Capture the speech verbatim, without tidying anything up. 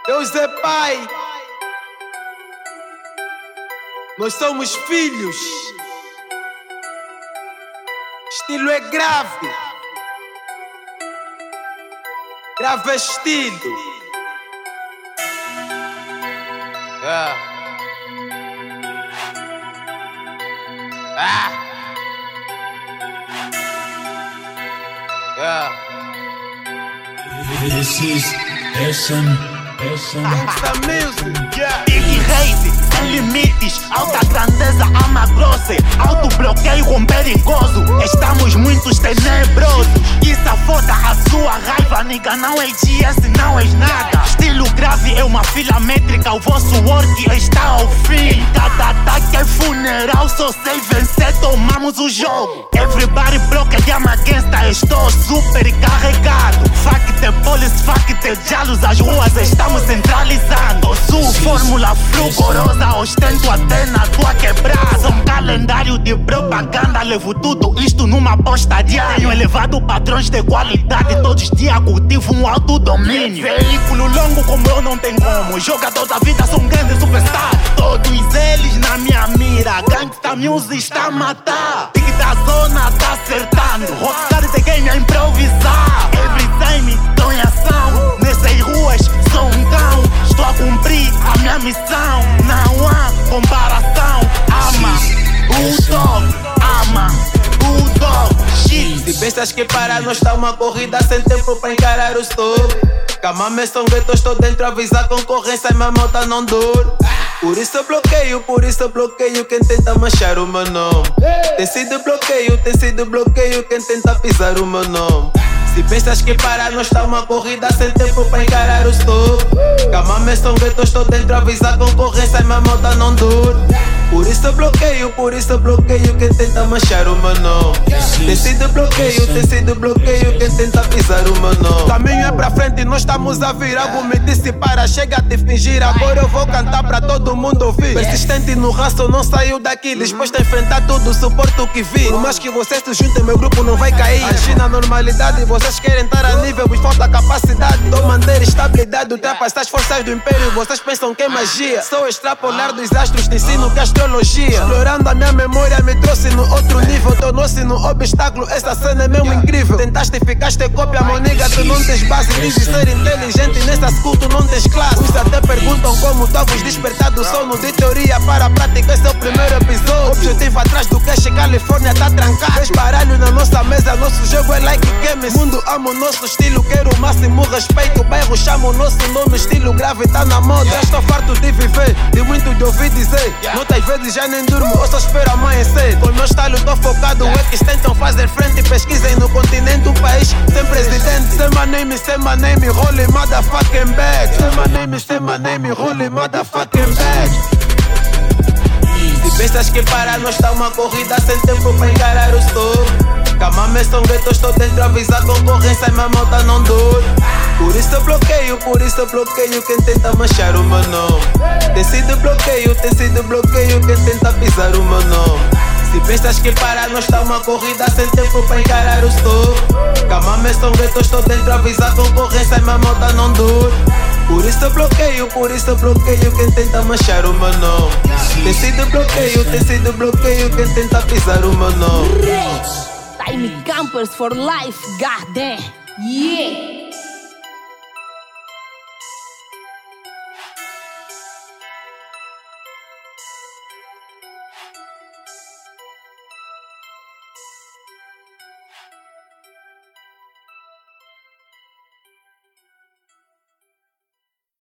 Deus é Pai. Nós somos filhos. Estilo é grave. Grave é estilo. Ah. Ah. Ah. This is S M S M Gangsta Music. Yeah. Big Race, sem limites, alta grandeza, ama grossa, alto bloqueio com perigoso. Estamos muitos tenebrosos. Isso afoda a sua raiva, nigga, não é G S, não és nada. Estilo grave é uma fila métrica, o vosso work está ao fim. Cada ataque é funeral, só sei vencer, tomamos o jogo. Everybody broke I'm against, estou super carregado. Fuck the police, fuck the jalos, as ruas estamos centralizando. Sou fórmula frugorosa, ostento até na tua quebrada. Sou um calendário de propaganda, levo tudo isto numa postaria. Tenho elevado padrões de qualidade, todos os dias cultivo um alto domínio. Veículo longo como eu não tem como, jogador da vida sou um grande superstar. Todos eles na minha mira, Gangsta Music está a matar. Big da zona tá acertando, rockstar de game a improvisar. Every time estou em ação, nessas ruas sou um cão. Estou a cumprir a minha missão, não há comparação. Ama o dog, ama o dog, shit. Se pensas que para nós tá uma corrida sem tempo pra encarar o stop. Camame são guetos, estou dentro a avisar concorrência e minha malta não dor. Por isso eu bloqueio, por isso eu bloqueio quem tenta manchar o meu nome. Tem sido bloqueio, tem sido bloqueio quem tenta pisar o meu nome. Se pensas que para nós tá uma corrida sem tempo pra encarar o stop. Camame são guetos, estou dentro a avisar concorrência e minha malta não dor. Por isso eu bloqueio, por isso eu bloqueio quem tenta manchar o meu nome. Tem sido bloqueio, tem sido bloqueio quem tenta pisar o meu nome. Caminho é pra frente e nós estamos a vir. Algo me disse para, chega de fingir. Agora eu vou cantar pra todo mundo ouvir. Persistente no raço, não saiu daqui. Disposto a enfrentar tudo, suporto o que vi. Por mais que vocês se juntem, meu grupo não vai cair. Agir na normalidade, vocês querem estar a nível, mas falta capacidade. Tô manter estabilidade, ultrapassar as forças do império. Vocês pensam que é magia. Sou extrapolar dos astros, te ensino que astrologia. Explorando a minha memória me trouxe no outro nível. Tornou-se no obstáculo, essa cena é mesmo incrível. Tentaste e ficaste cópia, moniga, tu não tens base. Dizes ser inteligente, nesse school tu não tens classe. Uns até perguntam como tu vos despertar do sono. De teoria para a prática, esse é o primeiro episódio. Objetivo atrás do cash, Califórnia tá trancado. Fez baralho na nossa mesa, nosso jogo é like games. Mundo ama o nosso estilo, quero o máximo respeito. O bairro chama o nosso nome, estilo grave tá na moda. Eu estou farto de viver, de muito de ouvir dizer. Muitas vezes já nem durmo, eu só espero amanhecer. Com o meu style tô focado, é que tentam fazer frente. Pesquisem no continente, um país sem presidente. Say my name, say my name, holy motherfucking bag. Say my name, say my name, holy motherfucking bag. Se pensas que para nós tá uma corrida sem tempo pra encarar o stop. Camame são guetos, estou dentro a avisar concorrência e minha malta não dor. Por isso eu bloqueio, por isso eu bloqueio quem tenta manchar o meu nome. Tem sido bloqueio, tem sido bloqueio quem tenta pisar o meu nome. Se pensas que para nós tá uma corrida sem tempo pra encarar o stop. Camame são guetos, estou dentro a avisar concorrência e minha malta não dor. Por isso eu bloqueio, por isso eu bloqueio quem tenta manchar o meu nome. Tem sido bloqueio, tem sido bloqueio quem tenta pisar o meu nome. Time Campers for life, goddamn, yeah!